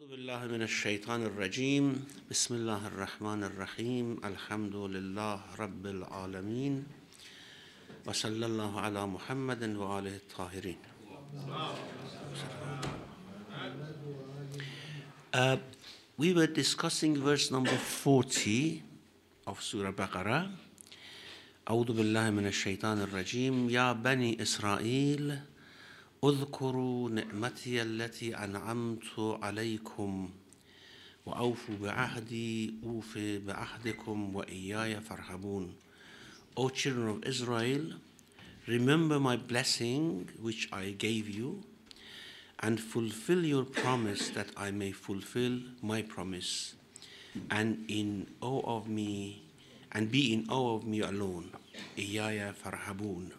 أعوذ بالله من الشيطان الرجيم بسم الله الرحمن الرحيم الحمد لله رب العالمين وصلى الله على محمد وآله الطاهرين. We were discussing verse number 40 of Surah Baqarah. أعوذ بالله من الشيطان الرجيم يا بني إسرائيل اذكروا نعمتي التي أنعمت عليكم وأوفوا بعهدي أوف بعهدكم وإياي فارهبون. O children of Israel, remember my blessing which I gave you, and fulfill your promise that I may fulfill my promise, and in awe of me, and be in awe of me alone. إياي فارهبون.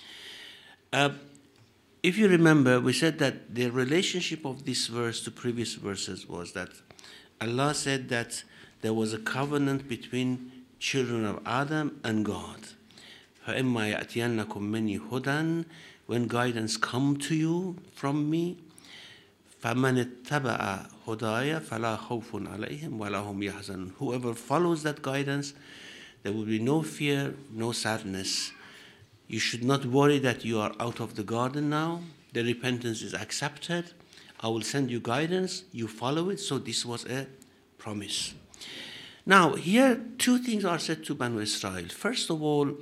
If you remember, we said that the relationship of this verse to previous verses was that Allah said that there was a covenant between children of Adam and God. فَإِمَّا يَأْتِيَنَّكُم مِّنِّي هُدًى, when guidance come to you from me, فَمَنِ اتَّبَعَ هُدَايَ فَلَا خَوْفٌ عَلَيْهِمْ وَلَا هُمْ يَحْزَنُونَ. Whoever follows that guidance, there will be no fear, no sadness. You should not worry that you are out of the garden now. The repentance is accepted. I will send you guidance. You follow it. So this was a promise. Now, here two things are said to Banu Israel. First of all,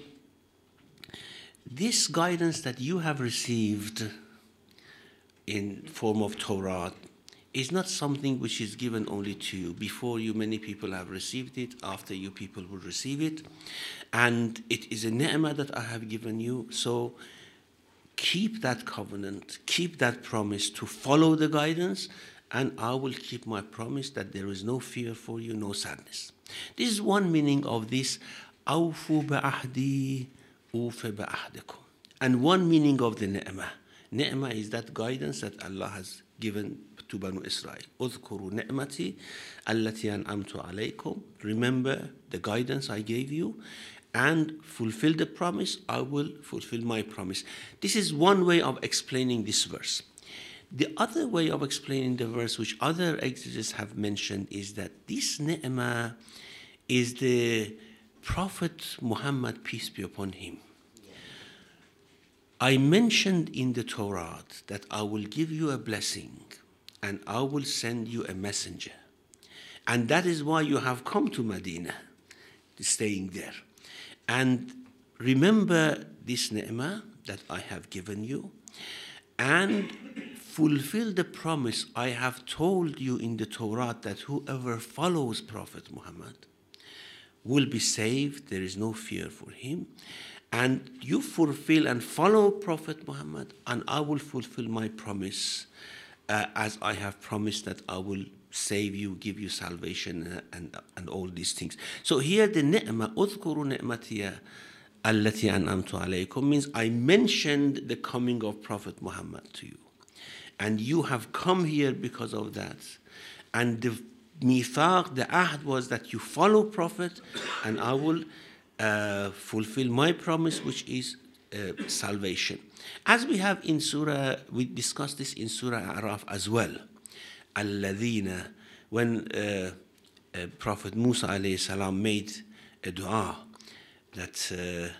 this guidance that you have received in form of Torah is not something which is given only to you. Before you, many people have received it. After you, people will receive it. And it is a ni'mah that I have given you. So keep that covenant, keep that promise to follow the guidance, and I will keep my promise that there is no fear for you, no sadness. This is one meaning of this, أَوْفُوا بَعَهْدِي أُوفِ بَعَهْدِكُمْ. And one meaning of the ni'mah. Ni'mah is that guidance that Allah has given to Banu Israel. اذكروا نعمتي التي أنعمت عليكم. Remember the guidance I gave you, and fulfill the promise. I will fulfill my promise. This is one way of explaining this verse. The other way of explaining the verse, which other exegetes have mentioned, is that this ni'mah is the Prophet Muhammad, peace be upon him. I mentioned in the Torah that I will give you a blessing and I will send you a messenger. And that is why you have come to Medina, staying there. And remember this ni'mah that I have given you, and fulfill the promise I have told you in the Torah that whoever follows Prophet Muhammad will be saved. There is no fear for him. And you fulfill and follow Prophet Muhammad, and I will fulfill my promise as I have promised that I will save you, give you salvation, and all these things. So here the ni'mah, اذكروا نعمتي التي أنعمت عليكم, means I mentioned the coming of Prophet Muhammad to you. And you have come here because of that. And the mithaq, the ahd, was that you follow Prophet, and I will fulfill my promise, which is salvation. As we have in Surah, we discussed this in Surah A'raf as well. Alladhina, when Prophet Musa alayhi salam made a dua that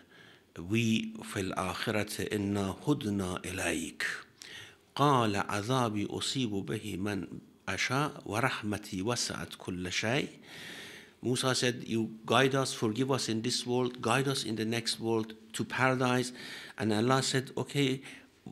we fil akhirati inna hudna ilayk qala azabi usibu bihi man asha wa rahmati wasa'at kulla shay. Musa said, you guide us, forgive us in this world, guide us in the next world to paradise. And Allah said, okay,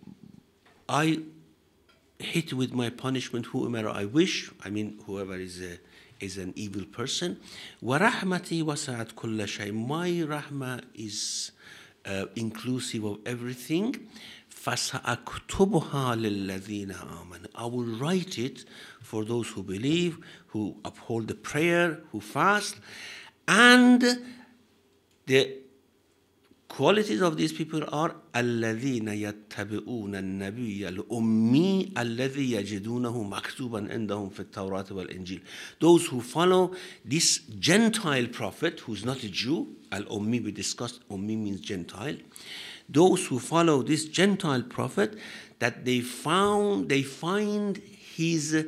I hit with my punishment whoever I wish. I mean, whoever is an evil person. وَرَحْمَتِي وَسَعَتْ كُلَّ شَيْءٍ. My rahmah is inclusive of everything. فَسَأَكْتُبُهَا لِلَّذِينَ آمَنُوا. I will write it for those who believe, who uphold the prayer, who fast. And the qualities of these people are الَّذِينَ يَتَّبِعُونَ النَّبِيَّ الْأُمِّيَّ الَّذِي يَجِدُونَهُ مَكْتُوبًا عِندَهُمْ فِي التَّوْرَاةِ وَالْإِنْجِيلِ. Those who follow this Gentile prophet, who is not a Jew. Al-Ummi, we discussed, Ummi means Gentile. Those who follow this Gentile prophet, that they find his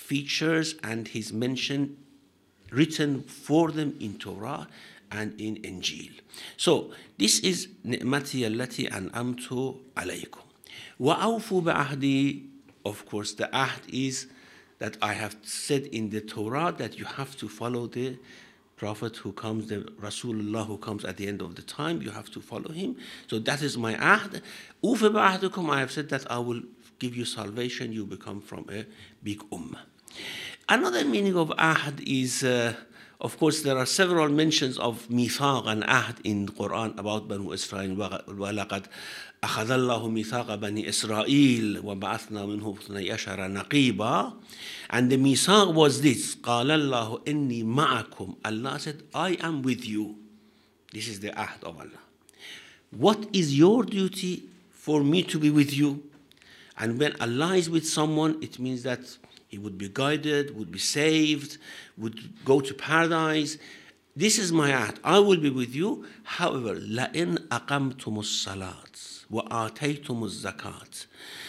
features and his mention written for them in Torah and in Injil. So this is ni'mati allati an'amtu alaykum. Wa'awfu ba'ahdi, of course the ahd is that I have said in the Torah that you have to follow the Prophet who comes, the Rasulullah who comes at the end of the time, you have to follow him. So that is my ahd. Ufa ba'ahdukum, I have said that I will give you salvation, you become from a big ummah. Another meaning of ahd is, of course, there are several mentions of mithaq and ahd in the Quran about Banu Israel. وَلَقَدْ أَخَذَ اللَّهُ مِيثَاقَ بَنِي إِسْرَائِيلَ وَبَعَثْنَا مِنْهُمْ اثْنَيْ عَشَرَ نَقِيبًا. And the mithaq was this: قَالَ اللَّهُ إِنِّي مَعَكُمْ. Allah said, I am with you. This is the ahd of Allah. What is your duty? For me to be with you. And when Allah is with someone, it means that he would be guided, would be saved, would go to paradise. This is my ahd. I will be with you. However, لَإِنْ أَقَمْتُمُ الصَّلَاةِ وَآتَيْتُمُ الزَّكَاةِ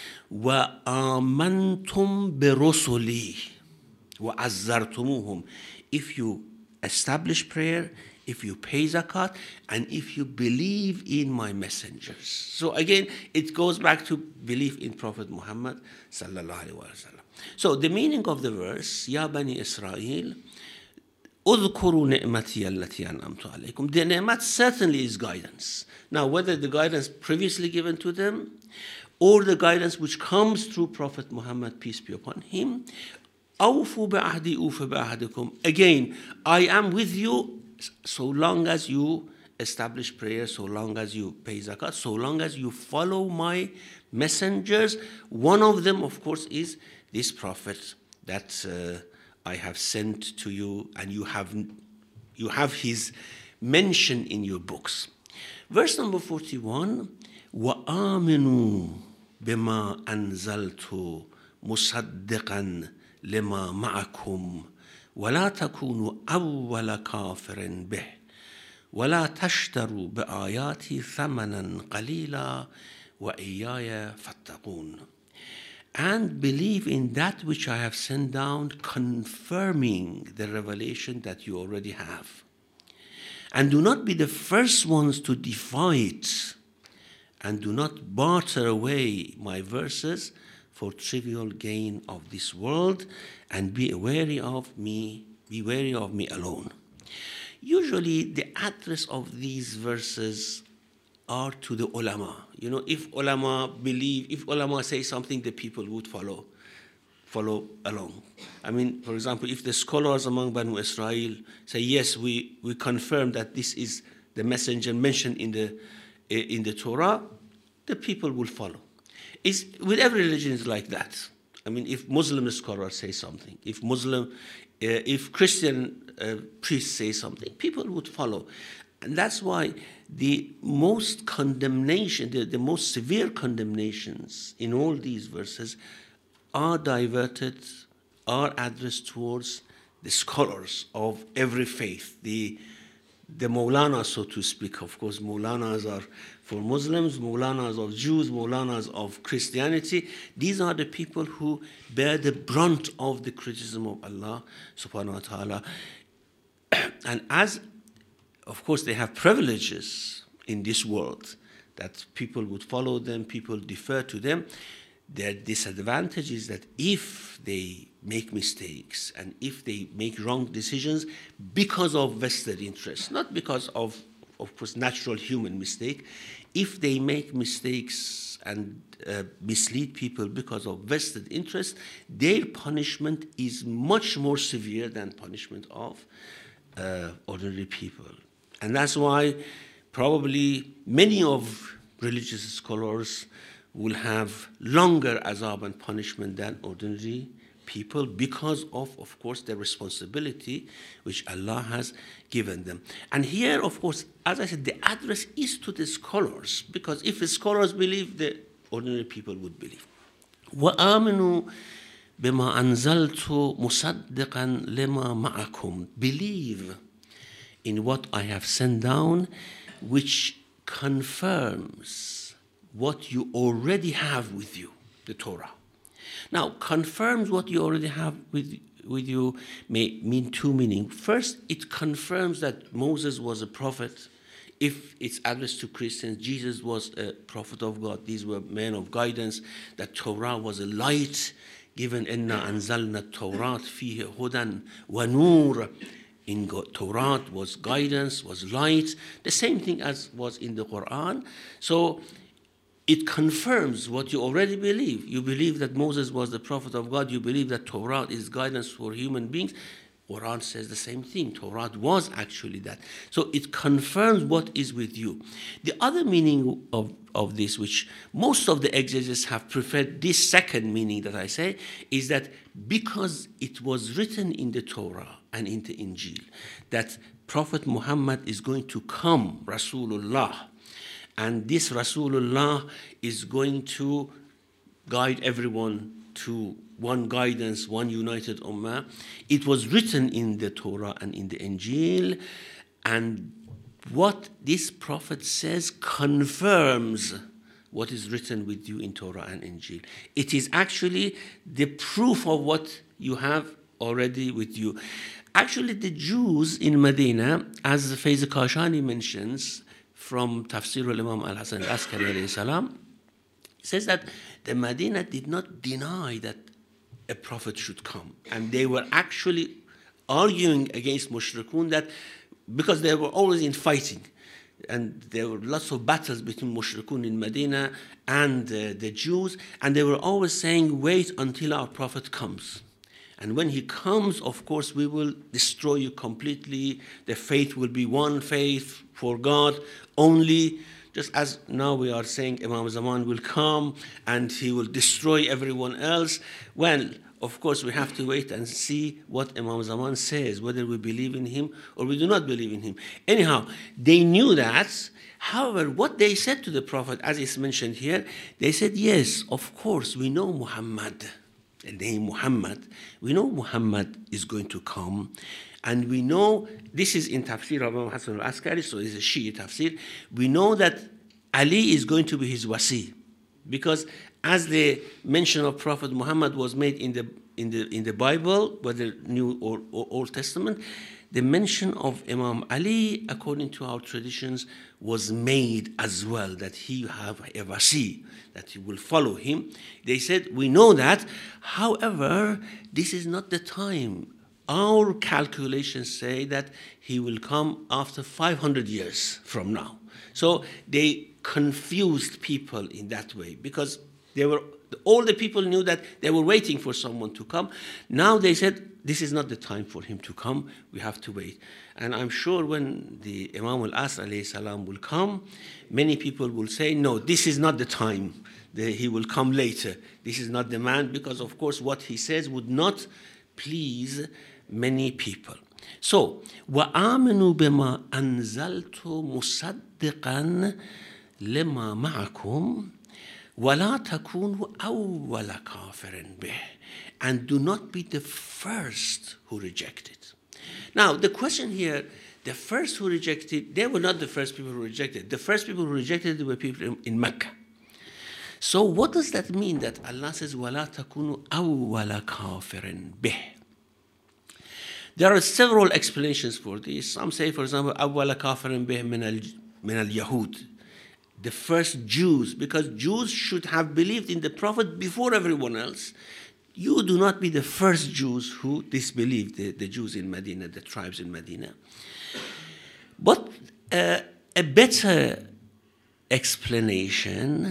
وَآمَنْتُمْ بِرُسُلِي وَعَزَّرْتُمُوهُم. If you establish prayer, if you pay zakat, and if you believe in my messengers. So again, it goes back to belief in Prophet Muhammad sallallahu alaihi wasallam. So the meaning of the verse, Ya Bani Israel, اذكروا نعمتي التي أنعمت عليكم. The ni'mat certainly is guidance. Now, whether the guidance previously given to them, or the guidance which comes through Prophet Muhammad, peace be upon him, أوفوا بعهدي أوف بعهدكم. Again, I am with you so long as you establish prayer, so long as you pay zakat, so long as you follow my messengers. One of them, of course, is this prophet that I have sent to you, and you have his mention in your books. Verse number 41, وَآمِنُوا بِمَا أَنزَلْتُ مُصَدِّقًا لِمَا مَعَكُمْ ولا تكونوا أول كافر به ولا تشتروا بآياتي ثمنا قليلا وإياي فاتقون. And believe in that which I have sent down, confirming the revelation that you already have. And do not be the first ones to defy it, and do not barter away my verses for trivial gain of this world, and be wary of me alone. Usually the address of these verses are to the ulama. You know, if ulama say something, the people would follow along. I mean, for example, if the scholars among Banu Israel say, yes, we confirm that this is the messenger mentioned in the Torah, the people will follow. With every religion is like that. I mean, if Muslim scholars say something, if Christian priests say something, people would follow. And that's why the most condemnation, the most severe condemnations in all these verses are addressed towards the scholars of every faith, the Maulana, so to speak. Of course, Maulanas are for Muslims, Maulanas of Jews, Maulanas of Christianity. These are the people who bear the brunt of the criticism of Allah subhanahu wa ta'ala. And as, of course, they have privileges in this world, that people would follow them, people defer to them. Their disadvantage is that if they make mistakes and if they make wrong decisions because of vested interests, not because of course, natural human mistake, if they make mistakes and mislead people because of vested interest, their punishment is much more severe than punishment of ordinary people. And that's why probably many of religious scholars will have longer azab and punishment than ordinary people because of course, the responsibility which Allah has given them. And here, of course, as I said, the address is to the scholars, because if the scholars believe, the ordinary people would believe. وَآمِنُوا بِمَا أَنزَلْتُ مُصَدِّقًا لِمَا مَعَكُمْ. Believe in what I have sent down, which confirms what you already have with you, the Torah. Now, confirms what you already have with you may mean two meanings. First, it confirms that Moses was a prophet. If it's addressed to Christians, Jesus was a prophet of God. These were men of guidance. That Torah was a light given. Inna anzalna Torah fihi hudan wa nur. In Torah was guidance, was light. The same thing as was in the Quran. So it confirms what you already believe. You believe that Moses was the prophet of God. You believe that Torah is guidance for human beings. Quran says the same thing. Torah was actually that. So it confirms what is with you. The other meaning of this, which most of the exegetes have preferred this second meaning that I say, is that because it was written in the Torah and in the Injil, that Prophet Muhammad is going to come, Rasulullah, and this Rasulullah is going to guide everyone to one guidance, one united ummah. It was written in the Torah and in the Injil, and what this prophet says confirms what is written with you in Torah and Injil. It is actually the proof of what you have already with you. Actually, the Jews in Medina, as Faiz Kashani mentions from Tafsir al-Imam al-Hasan al-Askari alayhi salam, says that the Medina did not deny that a prophet should come. And they were actually arguing against mushrikun, that because they were always in fighting. And there were lots of battles between mushrikun in Medina and the Jews. And they were always saying, wait until our prophet comes. And when he comes, of course, we will destroy you completely. The faith will be one faith for God only. Just as now we are saying Imam Zaman will come and he will destroy everyone else. Well, of course, we have to wait and see what Imam Zaman says, whether we believe in him or we do not believe in him. Anyhow, they knew that. However, what they said to the Prophet, as is mentioned here, they said, yes, of course, we know Muhammad, the name Muhammad. We know Muhammad is going to come. And we know, this is in Tafsir of Imam Hasan al-Askari, so it's a Shia Tafsir. We know that Ali is going to be his wasi, because as the mention of Prophet Muhammad was made in the Bible, whether New or Old Testament, the mention of Imam Ali, according to our traditions, was made as well, that he have a wasi, that he will follow him. They said, we know that. However, this is not the time. Our calculations say that he will come after 500 years from now. So they confused people in that way, because all the people knew that they were waiting for someone to come. Now they said, this is not the time for him to come. We have to wait. And I'm sure when the Imam al-Asr alayhi salam will come, many people will say, no, this is not the time. He will come later. This is not the man, because of course what he says would not please many people. So, وَآمِنُوا بِمَا أَنزَلْتُ مُصَدِّقًا لِمَا مَعَكُمْ وَلَا تَكُونُوا أَوَّلَ كَافِرٍ بِهِ. And do not be the first who reject it. Now, the question here, the first who rejected, they were not the first people who rejected. The first people who rejected were people in Mecca. So what does that mean that Allah says, وَلَا تَكُونُوا أَوَّلَ كَافِرٍ بِهِ? There are several explanations for this. Some say, for example, أَوَّلَ كَافِرٍ بِهِ مِنَ الْيَهُودِ. The first Jews, because Jews should have believed in the Prophet before everyone else. You do not be the first Jews who disbelieved, the Jews in Medina, the tribes in Medina. But a better explanation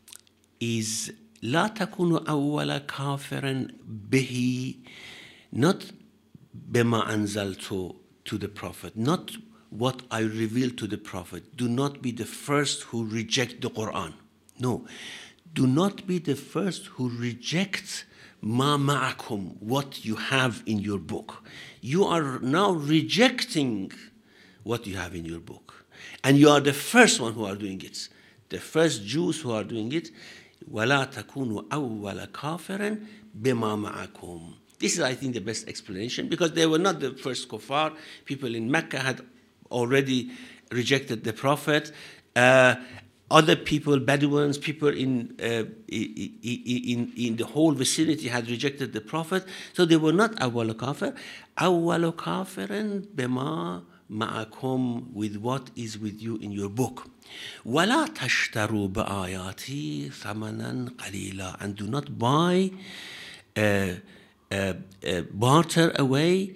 is لا تكونوا أول كافر به, not بما أنزلت to the Prophet, not what I revealed to the Prophet. Do not be the first who reject the Quran. No. Do not be the first who reject ma ma'akum, what you have in your book. You are now rejecting what you have in your book. And you are the first one who are doing it. The first Jews who are doing it. وَلَا تَكُونُوا أَوَّلَ كَافِرٍ بِمَا مَعَكُمْ. This is, I think, the best explanation, because they were not the first kuffar. People in Mecca had already rejected the Prophet. other people, Bedouins, people in the whole vicinity had rejected the Prophet, so they were not awwal kafir. Awwal kafirin bima ma'akum, with what is with you in your book. وَلَا تَشْتَرُوا بِآيَاتِي ثَمَنًا قَلِيلًا, and do not buy, barter away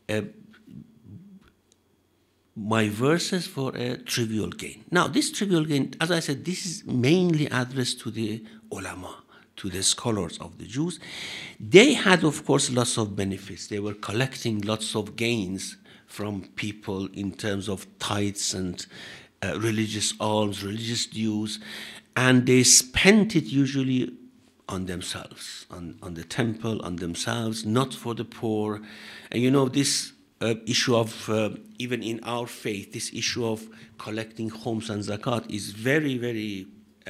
my verses for a trivial gain. Now, this trivial gain, as I said, this is mainly addressed to the ulama, to the scholars of the Jews. They had, of course, lots of benefits. They were collecting lots of gains from people in terms of tithes and religious alms, religious dues, and they spent it usually on themselves, on the temple, on themselves, not for the poor. And you know, this issue of, even in our faith, this issue of collecting khums and zakat is very, very,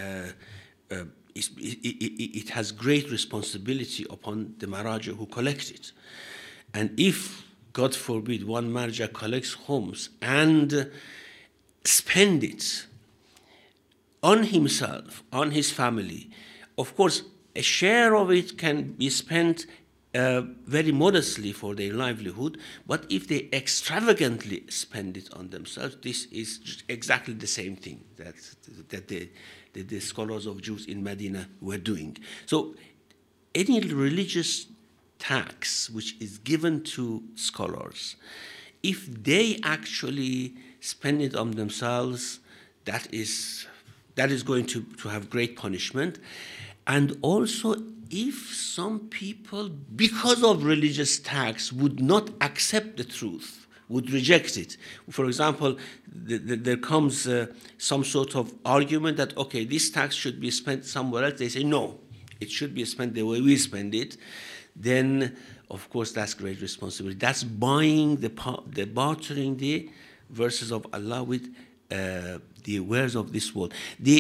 it has great responsibility upon the maraja who collect it. And if, God forbid, one marja collects khums and spend it on himself, on his family, of course, a share of it can be spent very modestly for their livelihood, but if they extravagantly spend it on themselves, this is exactly the same thing that the scholars of Jews in Medina were doing. So any religious tax which is given to scholars, if they actually spend it on themselves, that is going to have great punishment. And also, if some people, because of religious tax, would not accept the truth, would reject it. For example, there comes some sort of argument that, okay, this tax should be spent somewhere else. They say, no, it should be spent the way we spend it. Then, of course, that's great responsibility. That's buying, bartering the verses of Allah with the wares of this world.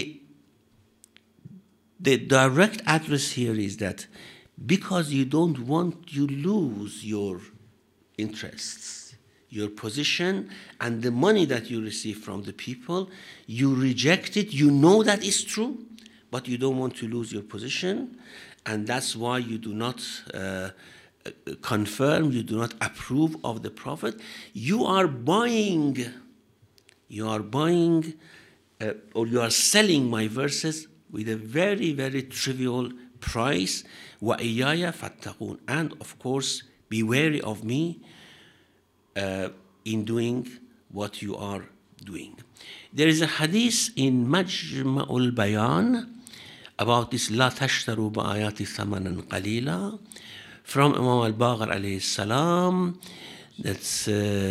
The direct address here is that because you don't want you lose your interests, your position, and the money that you receive from the people, you reject it. You know that is true, but you don't want to lose your position, and that's why you do not confirm, you do not approve of the Prophet. You are buying, or you are selling my verses with a very, very trivial price. وَإِيَّايَ فَاتَّقُونَ, and of course, be wary of me in doing what you are doing. There is a hadith in Majma'ul Bayan about this لَا تَشْتَرُوا بِآيَاتِ ثَمَنًا قَلِيلًا from Imam al-Baqir alayhi salam. That's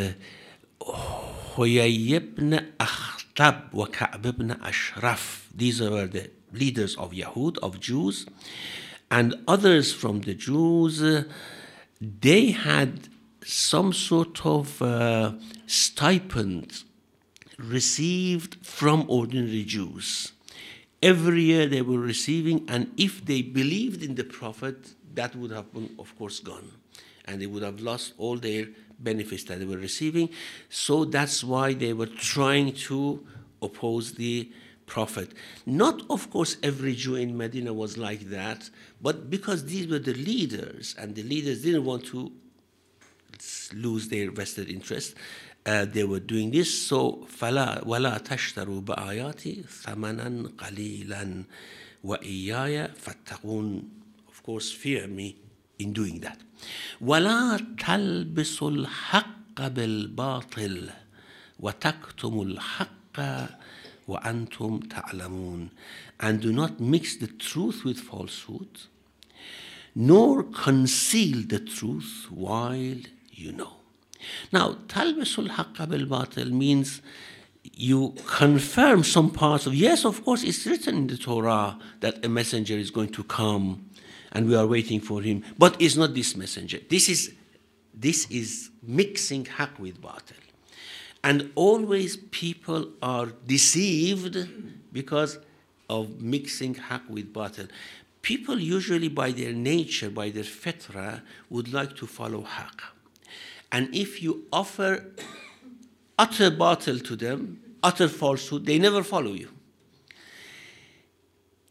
Huyay ibn Akhtab wa Ka'b ibn Ashraf. These were the leaders of Yahud, of Jews, and others from the Jews. They had some sort of stipend received from ordinary Jews. Every year they were receiving, and if they believed in the Prophet, that would have been, of course, gone, and they would have lost all their benefits that they were receiving. So that's why they were trying to oppose the Prophet. Not, of course, every Jew in Medina was like that, but because these were the leaders, and the leaders didn't want to lose their vested interest, they were doing this. So, فَلَا وَلَا تَشْتَرُوا بِآيَاتِ ثَمَنًا قَلِيلًا وَإِيَّايَ فَاتَّقُونَ. Of course, fear me in doing that. وَلَا تَلْبِسُوا الْحَقَّ بِالْبَاطِلِ وَتَكْتُمُوا الْحَقَّ وَأَنْتُمْ تَعْلَمُونَ. And do not mix the truth with falsehood, nor conceal the truth while you know. Now, تَلْبِسُوا الْحَقَّ بِالْبَاطِلِ means you confirm some parts of, yes, of course, it's written in the Torah that a messenger is going to come, and we are waiting for him. But it's not this messenger. This is mixing haq with batil. And always people are deceived because of mixing haq with batil. People usually by their nature, by their fitra, would like to follow haq. And if you offer utter batil to them, utter falsehood, they never follow you.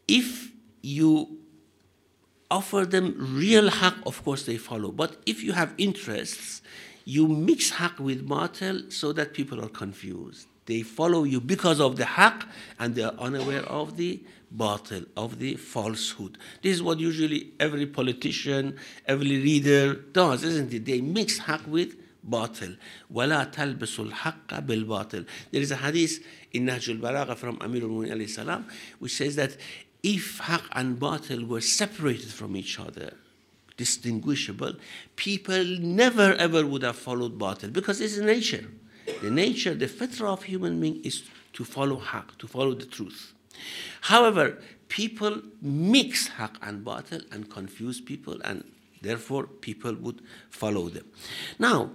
if you offer them real haqq, of course they follow. But if you have interests, you mix haqq with batil so that people are confused. They follow you because of the haqq and they are unaware of the batil, of the falsehood. This is what usually every politician, every leader does, isn't it? They mix haqq with batil. وَلَا تَلْبِسُوا الْحَقَّ بِالْبَاطِل. There is a hadith in Nahj al-Balagha from Amir al-Mu'minin alayhi salam, which says that if haqq and batil were separated from each other, distinguishable, people never ever would have followed batil, because it's nature. The nature, the fitrah of human being is to follow haqq, to follow the truth. However, people mix haqq and batil and confuse people, and therefore people would follow them. Now,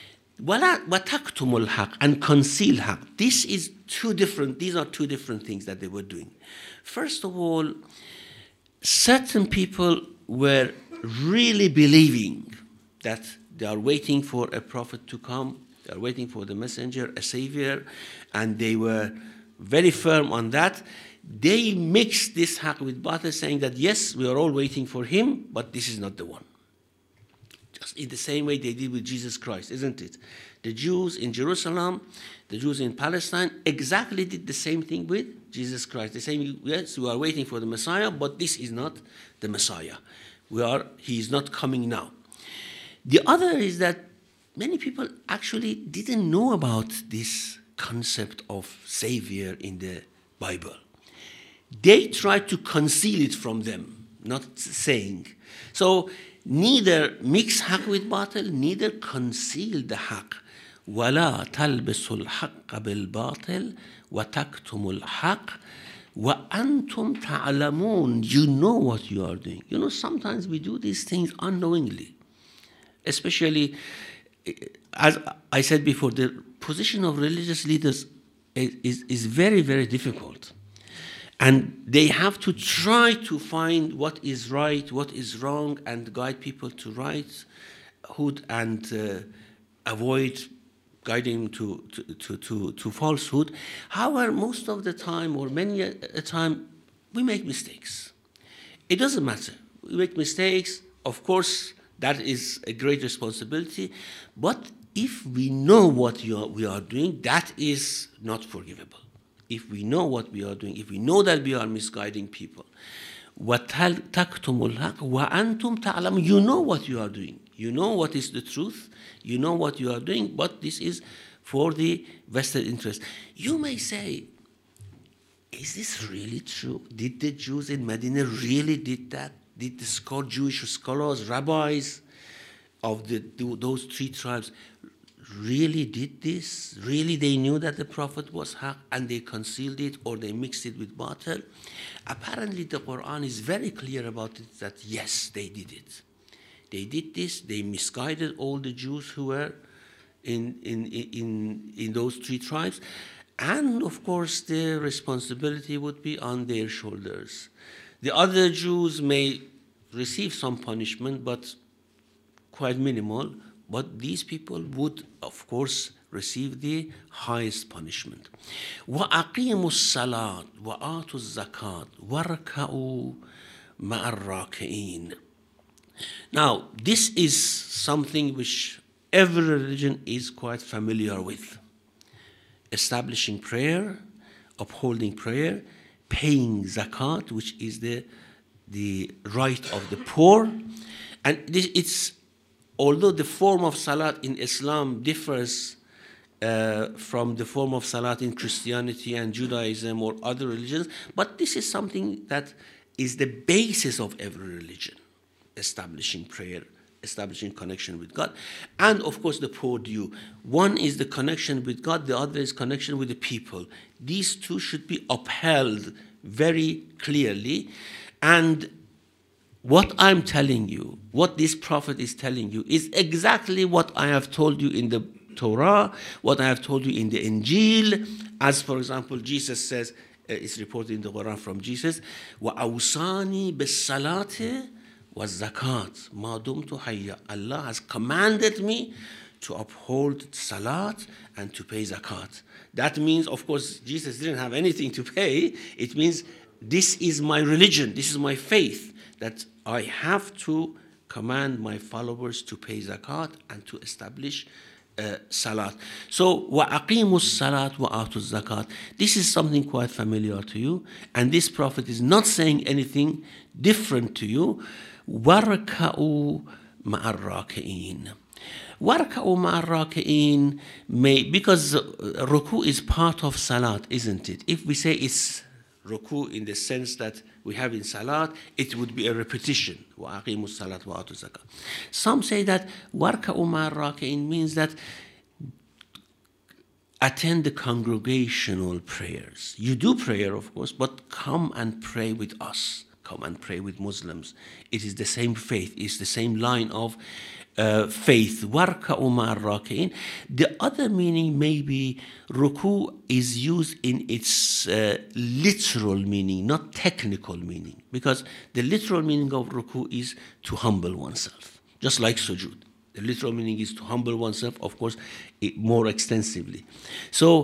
وَتَكْتُمُ الْحَقِّ and conceal haqq. These are two different things that they were doing. First of all, certain people were really believing that they are waiting for a prophet to come, they are waiting for the messenger, a savior, and they were very firm on that. They mixed this haqq with batil, saying that yes, we are all waiting for him, but this is not the one. Just in the same way they did with Jesus Christ, isn't it? The Jews in Jerusalem, the Jews in Palestine exactly did the same thing with Jesus Christ. They're saying, yes, we are waiting for the Messiah, but this is not the Messiah. He is not coming now. The other is that many people actually didn't know about this concept of Savior in the Bible. They tried to conceal it from them, not saying. So neither mix haqq with batil, neither conceal the haqq. وَلَا تَلْبِسُوا الْحَقَّ بِالْبَاطِلِ وَتَكْتُمُوا الْحَقَّ وَأَنْتُمْ تَعْلَمُونَ. You know what you are doing. You know, sometimes we do these things unknowingly. Especially, as I said before, the position of religious leaders is very, very difficult. And they have to try to find what is right, what is wrong, and guide people to righthood and avoid guiding to falsehood. However, most of the time, or many a time, we make mistakes. It doesn't matter. We make mistakes. Of course, that is a great responsibility. But if we know what we are doing, that is not forgivable. If we know what we are doing, if we know that we are misguiding people, وَتَكْتُمُ الْحَقَّ وَأَنْتُمْ تَعْلَمُونَ. You know what you are doing. You know what is the truth. You know what you are doing, but this is for the vested interest. You may say, is this really true? Did the Jews in Medina really did that? Did the Jewish scholars, rabbis of those three tribes really did this? Really they knew that the prophet was haqq and they concealed it, or they mixed it with batil? Apparently the Quran is very clear about it, that yes, they did it. They did this. They misguided all the Jews who were in those three tribes. And of course, the responsibility would be on their shoulders. The other Jews may receive some punishment, but quite minimal. But these people would, of course, receive the highest punishment. وَأَقِيمُوا الصَّلَاةَ وَآتُوا الزَّكَاةَ وَارْكَعُوا مَعَ الرَّاكِعِينَ. Now, this is something which every religion is quite familiar with. Establishing prayer, upholding prayer, paying zakat, which is the right of the poor. And although the form of salat in Islam differs from the form of salat in Christianity and Judaism or other religions, but this is something that is the basis of every religion. Establishing prayer, establishing connection with God, and of course the poor due. One is the connection with God, the other is connection with the people. These two should be upheld very clearly. And what I'm telling you, what this prophet is telling you, is exactly what I have told you in the Torah, what I have told you in the Injil. As for example, Jesus says, it's reported in the Quran from Jesus, وَأَوْصَانِي بِالصَّلَاةِ وَالزَّكَاةِ مَا دُمْتُ حَيًّا. Allah has commanded me to uphold salat and to pay zakat. That means, of course, Jesus didn't have anything to pay. It means this is my religion, this is my faith, that I have to command my followers to pay zakat and to establish salat. So, وَأَقِيمُوا الصَّلَاةَ وَآتُوا الزَّكَاةَ. This is something quite familiar to you, and this prophet is not saying anything different to you. وَارْكَعُوا مَعَ الرَّاكِعِينَ. وَارْكَعُوا مَعَ الرَّاكِعِينَ, because ruku is part of salat, isn't it? If we say it's ruku in the sense that we have in salat, it would be a repetition. وَأَقِيمُوا الصَّلَاةَ وَآتُوا الزَّكَاةَ. Some say that وَارْكَعُوا مَعَ الرَّاكِعِينَ means that attend the congregational prayers. You do prayer, of course, but come and pray with us. Come and pray with Muslims. It is the same faith. It's the same line of faith. وَارْكَعُوا مَعَ الرَّاكِعِينَ. The other meaning maybe ruku is used in its literal meaning, not technical meaning. Because the literal meaning of ruku is to humble oneself, just like sujood. The literal meaning is to humble oneself, of course, more extensively. So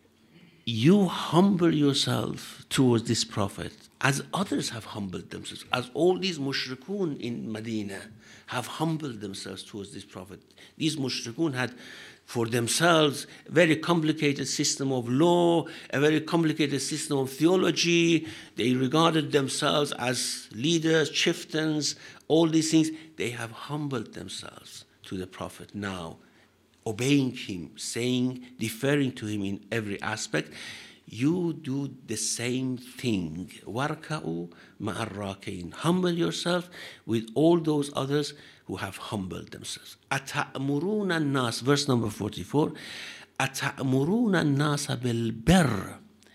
you humble yourself towards this prophet as others have humbled themselves, as all these mushrikun in Medina have humbled themselves towards this prophet. These mushrikun had for themselves a very complicated system of law, a very complicated system of theology. They regarded themselves as leaders, chieftains, all these things. They have humbled themselves to the prophet now, obeying him, saying, deferring to him in every aspect. You do the same thing. وَارْكَعُوا مَعَ الرَّاكِعِينَ. Humble yourself with all those others who have humbled themselves. أَتَأْمُرُونَ النَّاسَ, verse number 44. أَتَأْمُرُونَ النَّاسَ بِالْبِرِّ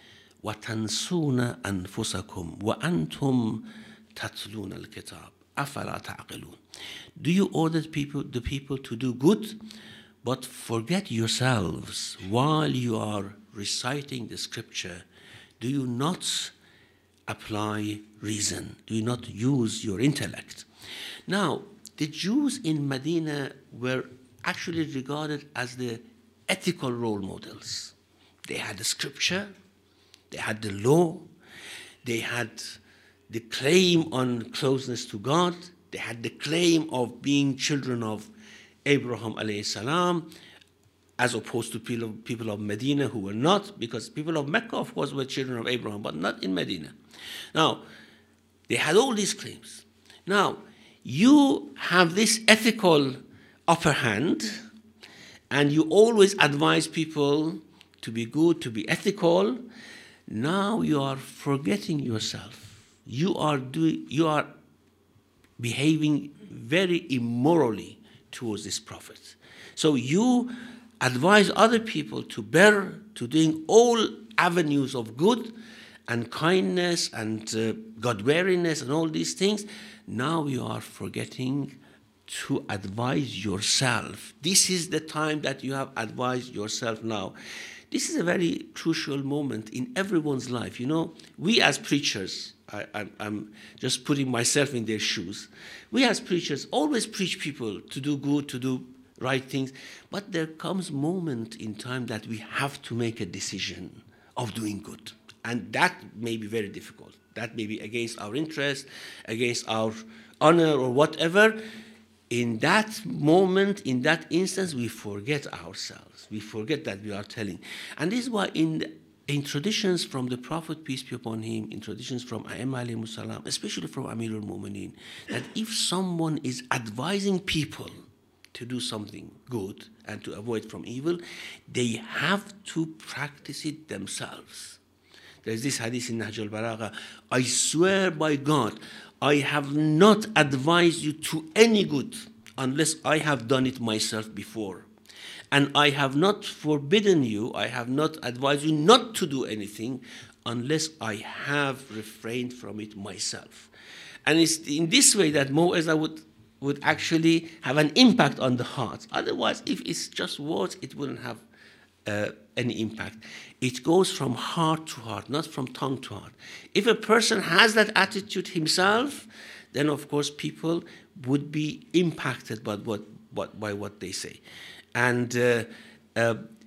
وَتَنْسُونَ أَنفُسَكُمْ وَأَنْتُمْ تَتْلُونَ الْكِتَابَ أَفَلَا تَعْقِلُونَ. Do you order the people to do good, but forget yourselves while you are reciting the scripture? Do you not apply reason? Do you not use your intellect? Now, the Jews in Medina were actually regarded as the ethical role models. They had the scripture, they had the law, they had the claim on closeness to God, they had the claim of being children of Abraham alayhi salam, as opposed to people of Medina who were not, because people of Mecca, of course, were children of Abraham, but not in Medina. Now, they had all these claims. Now, you have this ethical upper hand, and you always advise people to be good, to be ethical. Now you are forgetting yourself. You are behaving very immorally towards this prophet. So you advise other people to bear, to doing all avenues of good and kindness and God-wariness and all these things. Now you are forgetting to advise yourself. This is the time that you have advised yourself now. This is a very crucial moment in everyone's life. You know, we as preachers, I'm just putting myself in their shoes. We as preachers always preach people to do good, to do right things. But there comes a moment in time that we have to make a decision of doing good. And that may be very difficult. That may be against our interest, against our honor or whatever. In that moment, in that instance, we forget ourselves. We forget that we are telling. And this is why in traditions from the Prophet, peace be upon him, in traditions from A'imma alayhimus salam, especially from Amirul Mu'mineen, that if someone is advising people to do something good and to avoid from evil, they have to practice it themselves. There's this hadith in Nahj al-Balagha, I swear by God, I have not advised you to any good unless I have done it myself before. And I have not forbidden you, I have not advised you not to do anything unless I have refrained from it myself. And it's in this way that Mu'izah would actually have an impact on the heart. Otherwise, if it's just words, it wouldn't have any impact. It goes from heart to heart, not from tongue to heart. If a person has that attitude himself, then of course people would be impacted by what they say. And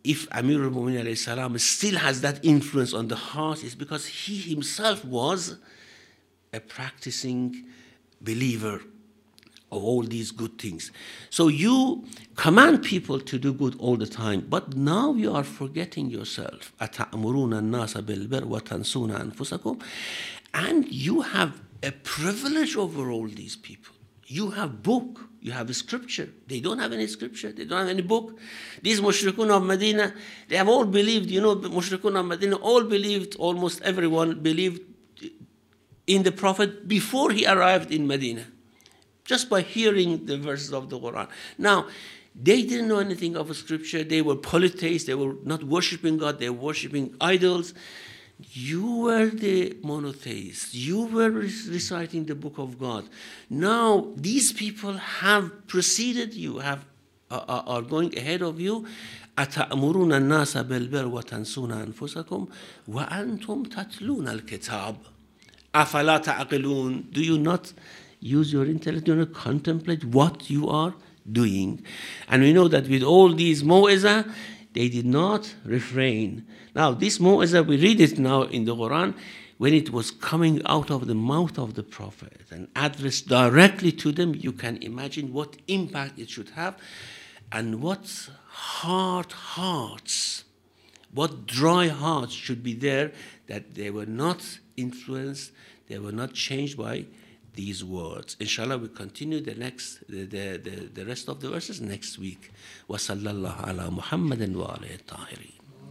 if Amir al-Mu'minin alayhi salam still has that influence on the heart, is because he himself was a practicing believer of all these good things. So you command people to do good all the time, but now you are forgetting yourself. أَتَأْمُرُونَ النَّاسَ بِالْبِرِّ وَتَنْسُونَ أَنفُسَكُمْ. And you have a privilege over all these people. You have book, you have a scripture. They don't have any scripture, they don't have any book. These mushrikun of Medina, they have all believed, mushrikun of Medina all believed, almost everyone believed in the Prophet before he arrived in Medina, just by hearing the verses of the Quran. Now, they didn't know anything of scripture. They were polytheists. They were not worshiping God. They were worshiping idols. You were the monotheists. You were reciting the book of God. Now, these people have preceded you, are going ahead of you. أَتَأْمُرُونَ النَّاسَ بِالْبِرِّ وَتَنْسُونَ أَنفُسَكُمْ وَأَنْتُمْ تَتْلُونَ الْكِتَابَ أَفَلَا تَعْقِلُونَ. Do you not use your intellect? Do you not contemplate what you are doing? And we know that with all these mu'izah, they did not refrain. Now, this mu'izah, we read it now in the Quran, when it was coming out of the mouth of the Prophet and addressed directly to them, you can imagine what impact it should have and what hard hearts, what dry hearts should be there, that they were not influenced, they were not changed by these words. Inshallah, we continue the rest of the verses next week. Wa sallallahu ala Muhammadin wa alayhi tahirin.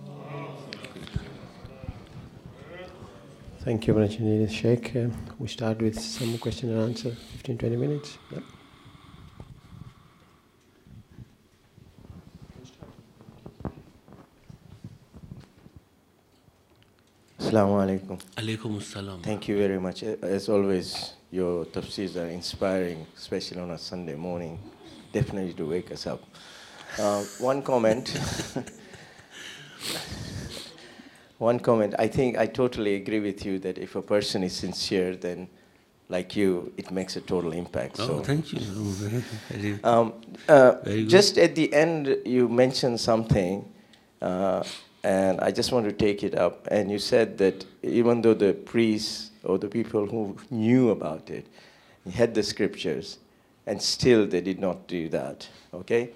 Thank you, Brother Sheikh. We start with some question and answer, 15-20 minutes. Yeah. Assalamu alaikum. Alaikum assalam. Thank you very much. As always, your tafsirs are inspiring, especially on a Sunday morning. Definitely to wake us up. One comment. One comment. I think I totally agree with you that if a person is sincere, then like you, it makes a total impact. Oh, so, thank you. Very good. Just at the end, you mentioned something, and I just want to take it up. And you said that even though the priests or the people who knew about it had the scriptures, and still they did not do that. Okay,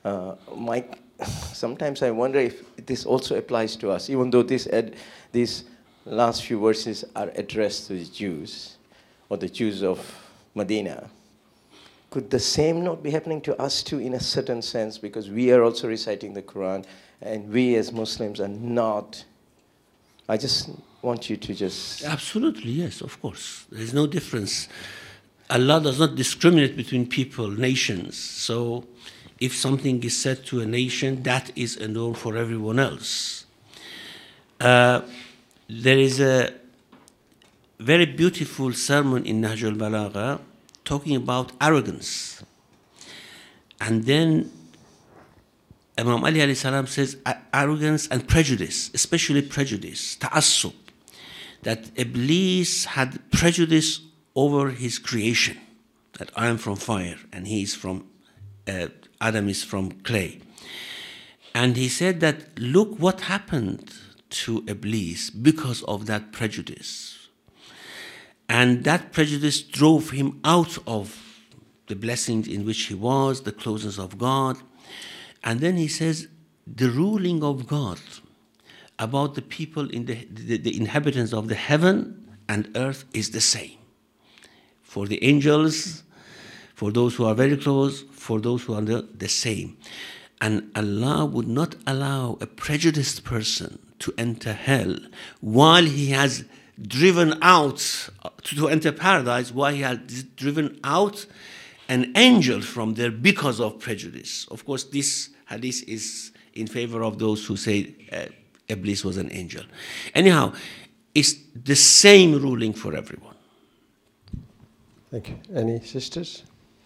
sometimes I wonder if this also applies to us, even though these last few verses are addressed to the Jews or the Jews of Medina. Could the same not be happening to us too, in a certain sense, because we are also reciting the Quran, and we as Muslims are not? I just want you to just... Absolutely, yes, of course. There is no difference. Allah does not discriminate between people, nations. So if something is said to a nation, that is a norm for everyone else. There is a very beautiful sermon in Nahj al-Balagha talking about arrogance. And then Imam Ali alayhi salam says arrogance and prejudice, especially prejudice, ta'assub, that Iblis had prejudice over his creation, that I am from fire and he is from, Adam is from clay. And he said that, look what happened to Iblis because of that prejudice. And that prejudice drove him out of the blessings in which he was, the closeness of God. And then he says, the ruling of God about the people in the inhabitants of the heaven and earth is the same. For the angels, for those who are very close, for those who are the same. And Allah would not allow a prejudiced person to enter hell while he has driven out, to enter paradise, while he has driven out an angel from there because of prejudice. Of course, this hadith is in favor of those who say Iblis was an angel. Anyhow, it's the same ruling for everyone. Thank you. Any sisters?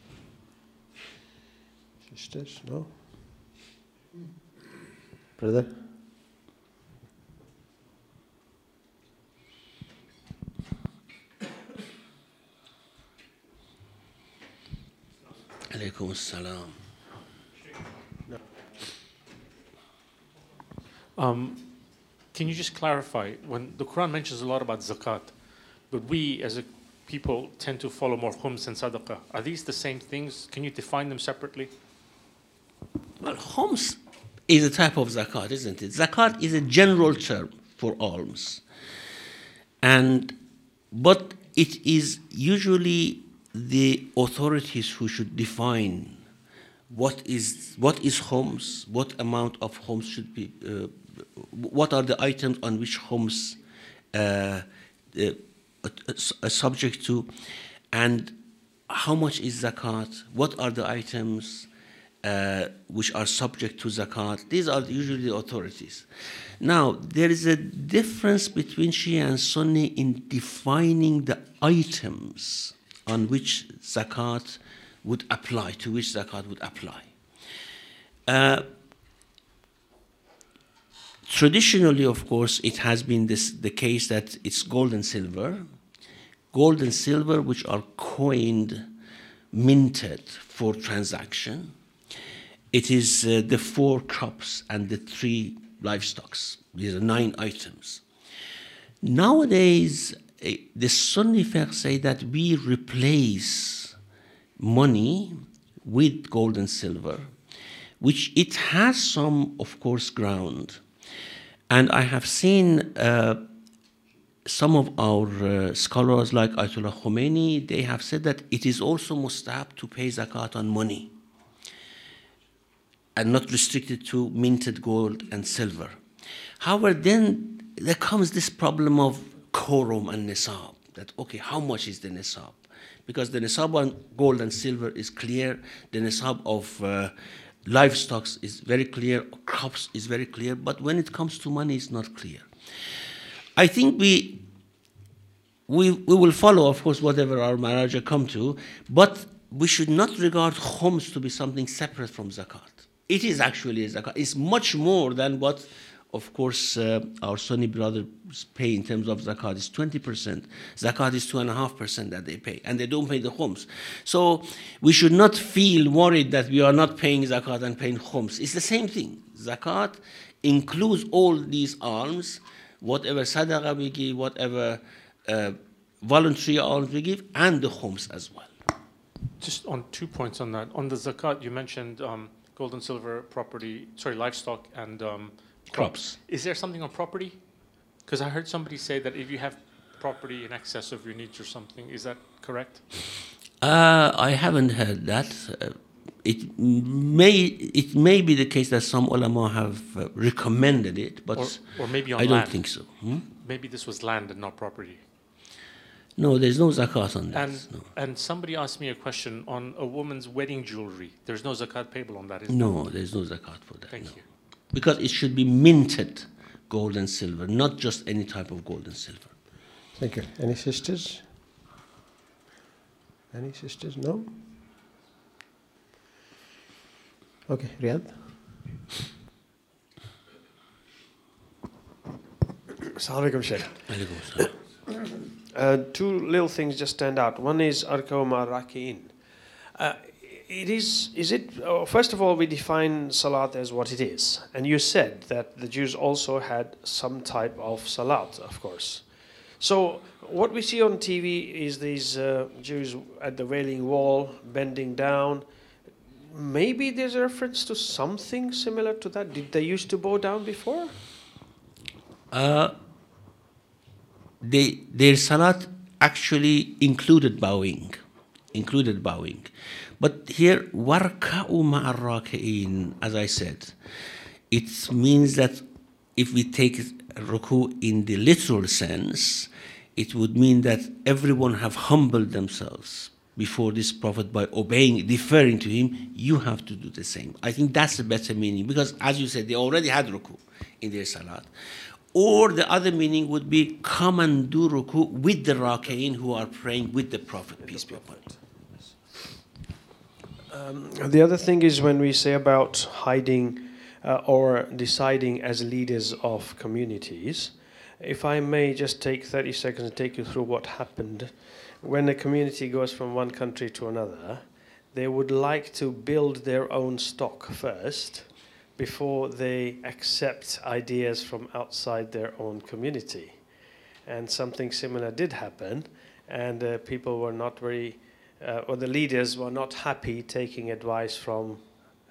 Sisters? No? Brother? Alaykum as-salam. Can you just clarify, when the Quran mentions a lot about zakat, but we as a people tend to follow more khums and sadaqah, are these the same things? Can you define them separately? Well, khums is a type of zakat, isn't it? Zakat is a general term for alms. But it is usually the authorities who should define what is khums, what amount of khums should be, what are the items on which khums are subject to, and how much is zakat, what are the items which are subject to zakat. These are usually the authorities. Now, there is a difference between Shia and Sunni in defining the items on which zakat would apply, to which zakat would apply. Traditionally, of course, it has been the case that it's gold and silver which are coined, minted for transaction. It is the 4 crops and the 3 livestocks. These are 9 items. Nowadays, the Sunni fiqh say that we replace money with gold and silver, which it has some, of course, ground. And I have seen some of our scholars like Ayatollah Khomeini, they have said that it is also mustahab to pay zakat on money and not restricted to minted gold and silver. However, then there comes this problem of quorum and nisab, that, okay, how much is the nisab? Because the nisab on gold and silver is clear, the nisab of livestock is very clear, crops is very clear, but when it comes to money, it's not clear. I think we will follow, of course, whatever our Maraja come to, but we should not regard khums to be something separate from zakat. It is actually a zakat. It's much more than what, of course, our Sunni brothers pay in terms of zakat. It's 20%. Zakat is 2.5% that they pay, and they don't pay the khums. So we should not feel worried that we are not paying zakat and paying khums. It's the same thing. Zakat includes all these alms, whatever sadaqah we give, whatever voluntary alms we give, and the khums as well. Just on 2 points on that. On the zakat, you mentioned gold and silver, livestock, and crops. Is there something on property? Because I heard somebody say that if you have property in excess of your needs or something, is that correct? I haven't heard that. It may be the case that some ulama have recommended it, but or maybe on I land. don't think so. Maybe this was land and not property. No, there's no zakat on that. And somebody asked me a question on a woman's wedding jewelry. There's no zakat payable on that, No, there's no zakat for that. Thank you. Because it should be minted gold and silver, not just any type of gold and silver. Thank you. Any sisters? Any sisters? No? Okay, Riyadh. Assalamu alaikum, Sheikh. Alaikum assalam. 2 little things just stand out. One is Arka'u ma'a raki'in. First of all, we define salat as what it is. And you said that the Jews also had some type of salat, of course. So what we see on TV is these Jews at the Wailing Wall, bending down. Maybe there's a reference to something similar to that. Did they used to bow down before? Their salat actually included bowing. But here, warka'u ma'a raki'in, as I said, it means that if we take ruku in the literal sense, it would mean that everyone have humbled themselves before this Prophet by obeying, deferring to him. You have to do the same. I think that's a better meaning, because as you said, they already had ruku in their salat. Or the other meaning would be, come and do ruku with the raki'in who are praying with the Prophet, peace be upon him. The other thing is when we say about hiding or deciding as leaders of communities, if I may just take 30 seconds and take you through what happened. When a community goes from one country to another, they would like to build their own stock first before they accept ideas from outside their own community. And something similar did happen, and people were not very, or the leaders were not happy taking advice from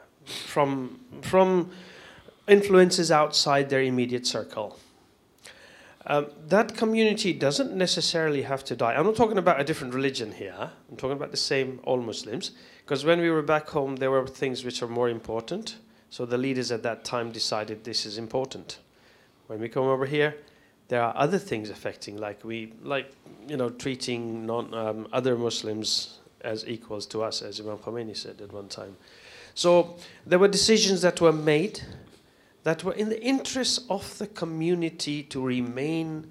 influences outside their immediate circle. That community doesn't necessarily have to die. I'm not talking about a different religion here. I'm talking about the same, all Muslims. Because when we were back home, there were things which are more important. So the leaders at that time decided this is important. When we come over here, there are other things affecting, like treating other Muslims as equals to us, as Imam Khomeini said at one time. So there were decisions that were made that were in the interest of the community to remain,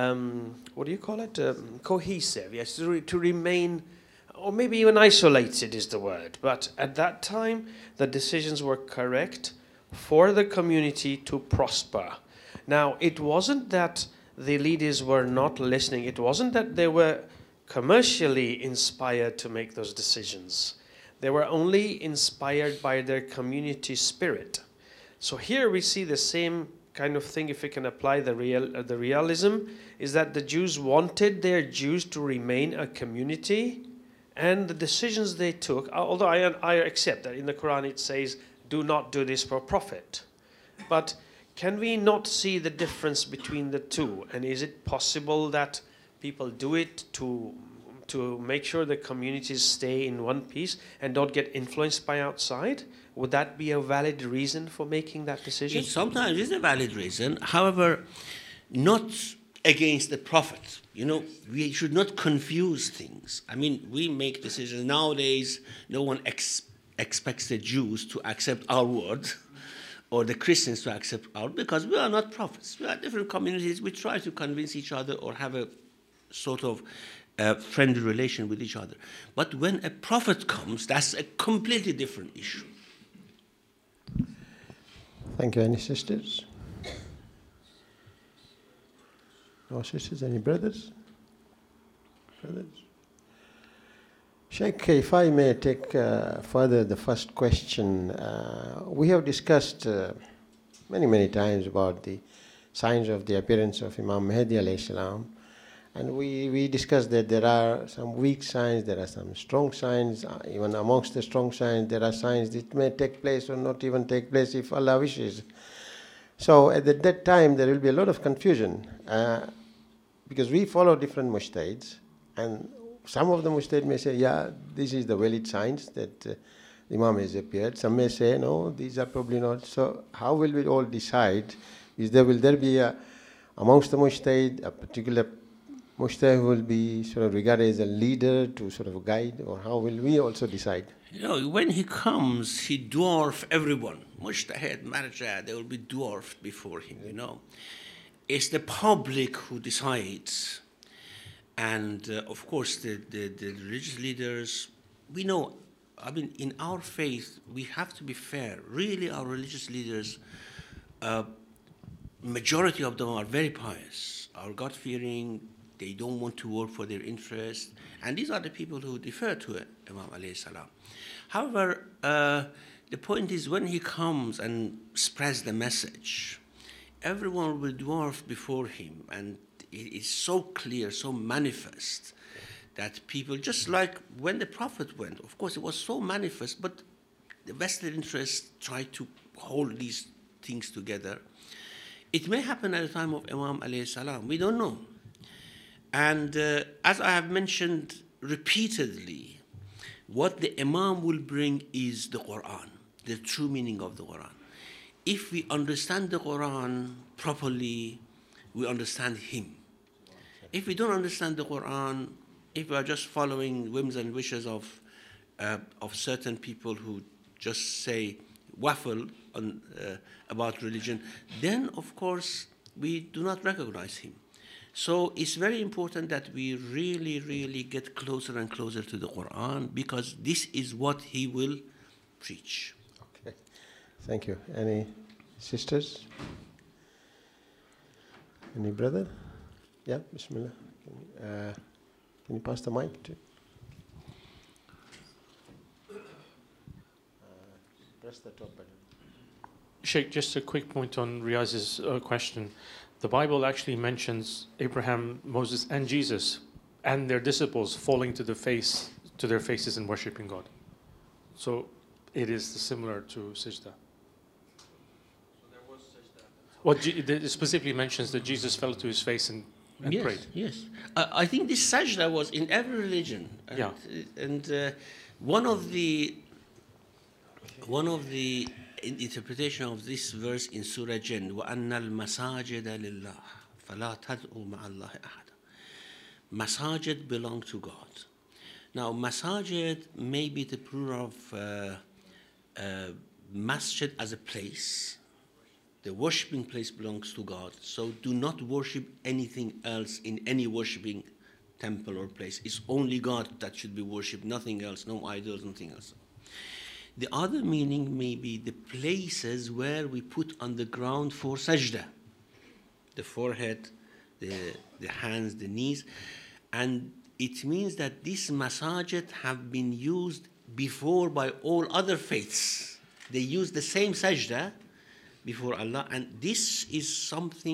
cohesive, yes, to remain, or maybe even isolated is the word. But at that time, the decisions were correct for the community to prosper. Now, it wasn't that the leaders were not listening. It wasn't that they were commercially inspired to make those decisions. They were only inspired by their community spirit. So here we see the same kind of thing, if we can apply the realism, is that the Jews wanted their Jews to remain a community, and the decisions they took, although I accept that in the Quran it says, do not do this for profit. But can we not see the difference between the two? And is it possible that people do it to make sure the communities stay in one piece and don't get influenced by outside? Would that be a valid reason for making that decision? Sometimes it's a valid reason. However, not against the Prophet. We should not confuse things. I mean, we make decisions. Nowadays, no one expects the Jews to accept our word or the Christians to accept ours, because we are not prophets. We are different communities. We try to convince each other or have a sort of friendly relation with each other. But when a prophet comes, that's a completely different issue. Thank you. Any sisters? No sisters? Any brothers? Sheikh, if I may take further the first question. We have discussed many times about the signs of the appearance of Imam Mahdi alayhi salam. And we discussed that there are some weak signs, there are some strong signs. Even amongst the strong signs, there are signs that may take place or not even take place if Allah wishes. So at that time, there will be a lot of confusion because we follow different mujtahids, and some of the mujtahid may say, yeah, this is the valid signs that Imam has appeared. Some may say, no, these are probably not. So how will we all decide? Will there be amongst the mujtahid a particular mujtahid will be sort of regarded as a leader to sort of guide, or how will we also decide? When he comes, he dwarfs everyone. Mujtahid, marja, they will be dwarfed before him, It's the public who decides. And of course, the religious leaders, we know, in our faith, we have to be fair. Really, our religious leaders, majority of them are very pious, are God-fearing. They don't want to work for their interest. And these are the people who defer to Imam alayhi salam. However, the point is, when he comes and spreads the message, everyone will dwarf before him. And it is so clear, so manifest, that people, just like when the Prophet went, of course it was so manifest, but the vested interests tried to hold these things together. It may happen at the time of Imam alayhi salam. We don't know. And as I have mentioned repeatedly, what the Imam will bring is the Quran, the true meaning of the Quran. If we understand the Quran properly, we understand him. If we don't understand the Quran, if we are just following whims and wishes of certain people who just say waffle about religion, then of course we do not recognize him. So it's very important that we really get closer and closer to the Quran, because this is what he will preach. Okay, thank you. Any sisters? Any brother? Yeah, Bismillah. Can you pass the mic to? Press the top button. Sheikh, just a quick point on Riaz's question. The Bible actually mentions Abraham, Moses, and Jesus and their disciples falling to their faces and worshiping God. So it is similar to sajda. Well, it specifically mentions that Jesus fell to his face and Yes, prayed. yes. I think this sajda was in every religion. And, Yeah. And one of the interpretation of this verse in Surah Jinn, وَأَنَّ الْمَسَاجِدَ لِلَّهِ فَلَا تَدْعُوا مَعَ اللَّهِ أَحَدًا. Masajid belong to God. Now, masajid may be the plural of masjid as a place. The worshipping place belongs to God. So do not worship anything else in any worshipping temple or place. It's only God that should be worshipped, nothing else, no idols, nothing else. The other meaning may be the places where we put on the ground for sajda. The forehead, the hands, the knees. And it means that these masajid have been used before by all other faiths. They use the same sajda before Allah. And this is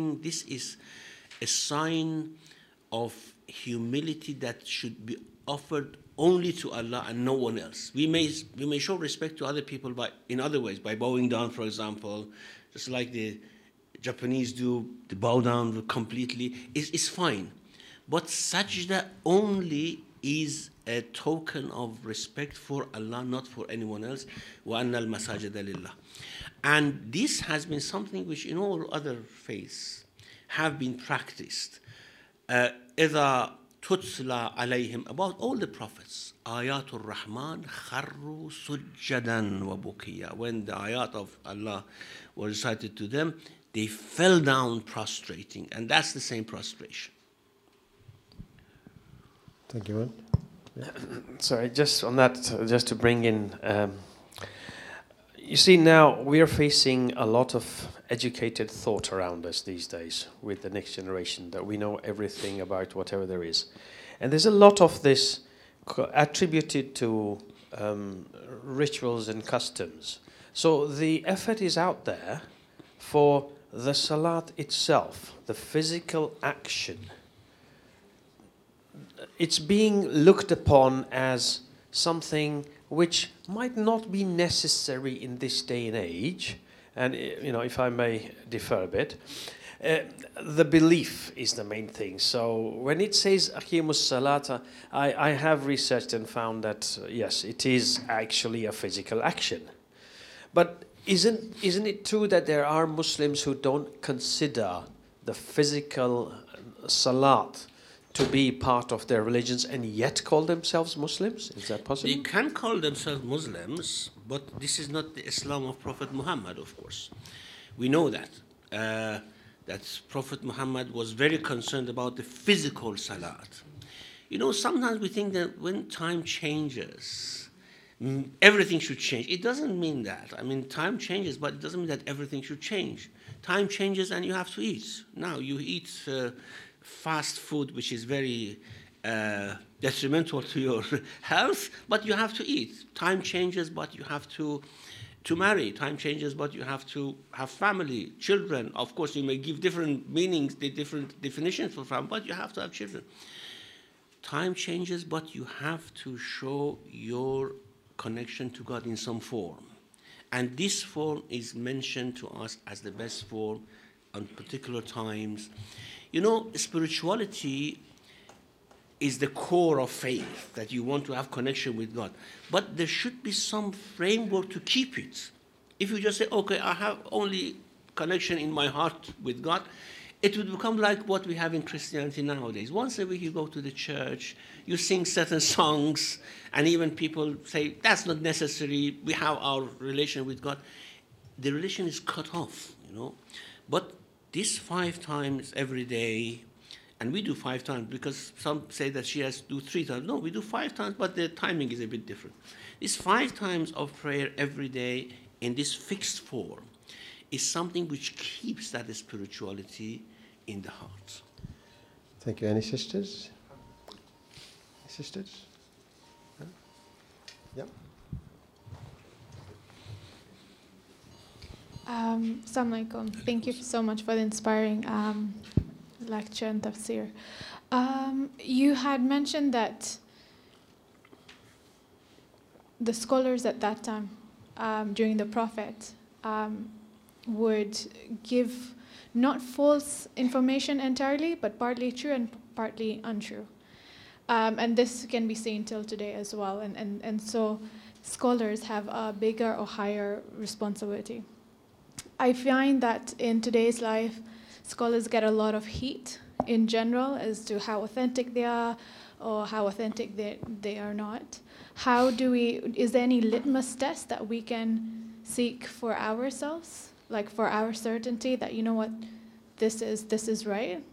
a sign of humility that should be offered only to Allah and no one else. We may show respect to other people in other ways, by bowing down, for example, just like the Japanese do, the bow down completely, is fine. But sajda only is a token of respect for Allah, not for anyone else. وَأَنَّ الْمَسَاجِدَ لِلَّهِ. And this has been something which in all other faiths have been practiced. إِذَا تُتْلَى عَلَيْهِمْ, about all the prophets, آيَاتُ الرَّحْمَنِ خَرُّوا سُجَّدًا وَبُكِيًّا. When the ayat of Allah were recited to them, they fell down prostrating, and that's the same prostration. Thank you. Sorry, just on that, just to bring in, you see now we are facing a lot of educated thought around us these days with the next generation, that we know everything about whatever there is. And there's a lot of this attributed to rituals and customs. So the effort is out there for the salat itself, the physical action. It's being looked upon as something which might not be necessary in this day and age. And, if I may differ a bit, the belief is the main thing. So when it says Aqimus Salata, I have researched and found that, yes, it is actually a physical action. But isn't it true that there are Muslims who don't consider the physical salat to be part of their religions and yet call themselves Muslims? Is that possible? They can call themselves Muslims, but this is not the Islam of Prophet Muhammad, of course. We know that. That Prophet Muhammad was very concerned about the physical salat. Sometimes we think that when time changes, everything should change. It doesn't mean that. Time changes, but it doesn't mean that everything should change. Time changes and you have to eat. Now, you eat fast food, which is very detrimental to your health, but you have to eat. Time changes, but you have to marry. Time changes, but you have to have family, children. Of course, you may give different meanings, the different definitions for family, but you have to have children. Time changes, but you have to show your connection to God in some form. And this form is mentioned to us as the best form on particular times. Spirituality is the core of faith, that you want to have connection with God. But there should be some framework to keep it. If you just say, okay, I have only connection in my heart with God, it would become like what we have in Christianity nowadays. Once a week you go to the church, you sing certain songs, and even people say, that's not necessary, we have our relation with God. The relation is cut off, But this 5 times every day, and we do 5 times because some say that she has to do 3 times. No, we do 5 times, but the timing is a bit different. This 5 times of prayer every day in this fixed form is something which keeps that spirituality in the heart. Thank you. Any sisters? Sisters? Yeah. Assalamu alaikum. Thank you so much for the inspiring lecture and tafsir. You had mentioned that the scholars at that time, during the Prophet, would give not false information entirely, but partly true and partly untrue. And this can be seen till today as well. And so scholars have a bigger or higher responsibility. I find that in today's life, scholars get a lot of heat in general as to how authentic they are or how authentic they are not. Is there any litmus test that we can seek for ourselves, like for our certainty that, you know what, this is right?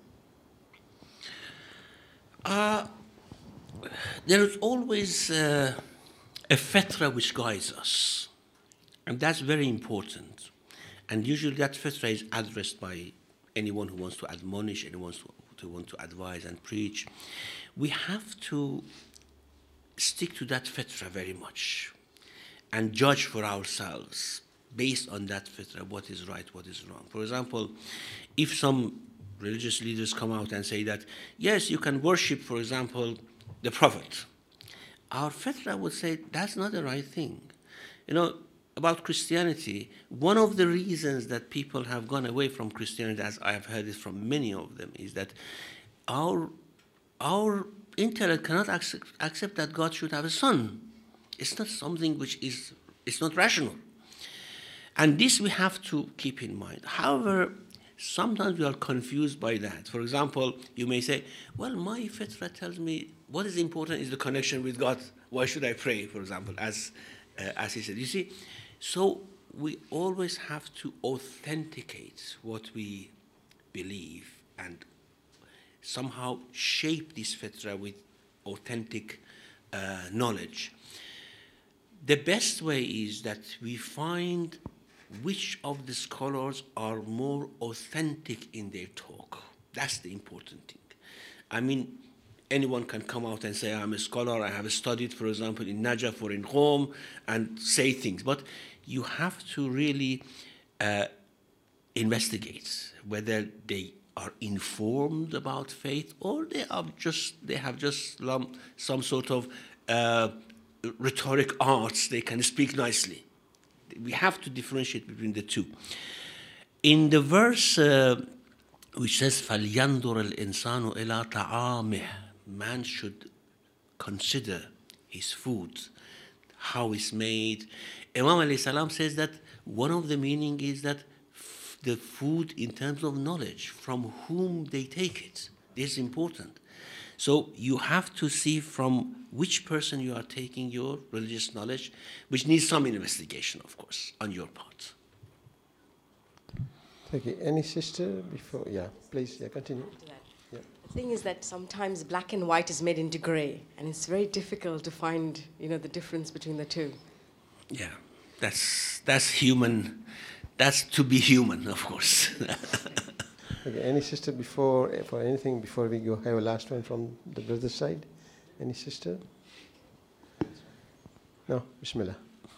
There is always a fitra which guides us, and that's very important. And usually that fitra is addressed by anyone who wants to admonish, anyone who wants to advise and preach. We have to stick to that fitra very much and judge for ourselves based on that fitra what is right, what is wrong. For example, if some religious leaders come out and say that, yes, you can worship, for example, the Prophet, our fitra would say that's not the right thing. You know, about Christianity, one of the reasons that people have gone away from Christianity, as I have heard it from many of them, is that our intellect cannot accept that God should have a son. It's not something it's not rational. And this we have to keep in mind. However, sometimes we are confused by that. For example, you may say, well, my fitra tells me what is important is the connection with God. Why should I pray, for example, as he said. You see, so we always have to authenticate what we believe and somehow shape this fitra with authentic knowledge. The best way is that we find which of the scholars are more authentic in their talk. That's the important thing. I mean, anyone can come out and say, I'm a scholar, I have studied, for example, in Najaf or in Qom, and say things. But you have to really investigate whether they are informed about faith or they have just some sort of rhetoric arts. They can speak nicely. We have to differentiate between the two. In the verse which says, فَلْيَنْظُرَ الْإِنسَانُ إِلَىٰ طَعَامِهِ, man should consider his food, how it's made. Imam alayhi salam says that one of the meaning is that the food in terms of knowledge, from whom they take it. This is important. So you have to see from which person you are taking your religious knowledge, which needs some investigation, of course, on your part. Thank you. Any sister before? Yeah, please, continue. Yeah. The thing is that sometimes black and white is made into grey, and it's very difficult to find, the difference between the two. Yeah, that's human. That's to be human, of course. Okay, any sister before we go? Have a last one from the brother's side. Any sister? No, Bismillah.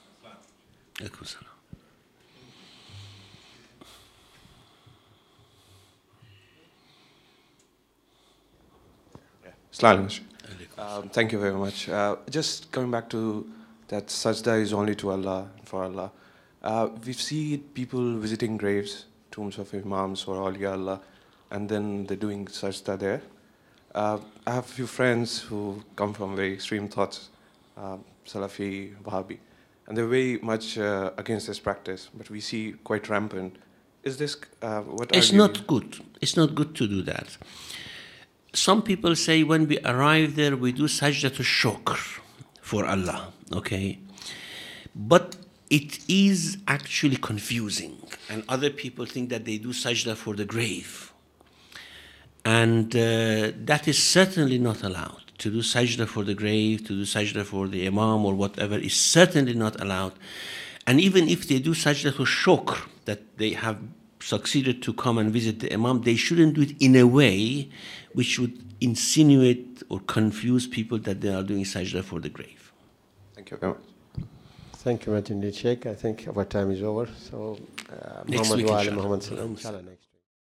Thank you very much. Just coming back to that sajda is only to Allah and for Allah. We see people visiting graves, tombs of imams or awliya Allah, and then they're doing sajda there. I have a few friends who come from very extreme thoughts, Salafi, Wahhabi, and they're very much against this practice, but we see quite rampant. Is this It's not good. It's not good to do that. Some people say when we arrive there, we do sajda to shukr for Allah, okay? But it is actually confusing, and other people think that they do sajda for the grave. And that is certainly not allowed. To do sajda for the grave, to do sajda for the imam or whatever is certainly not allowed. And even if they do sajda to shukr, that they have succeeded to come and visit the imam, they shouldn't do it in a way which would insinuate or confuse people that they are doing sajda for the grave. Thank you very much. Thank you much indeed, Sheikh. I think our time is over. So, Next Muhammad week, wa ali inshallah. Muhammad sallallahu alaihi wasallam. Inshallah, next.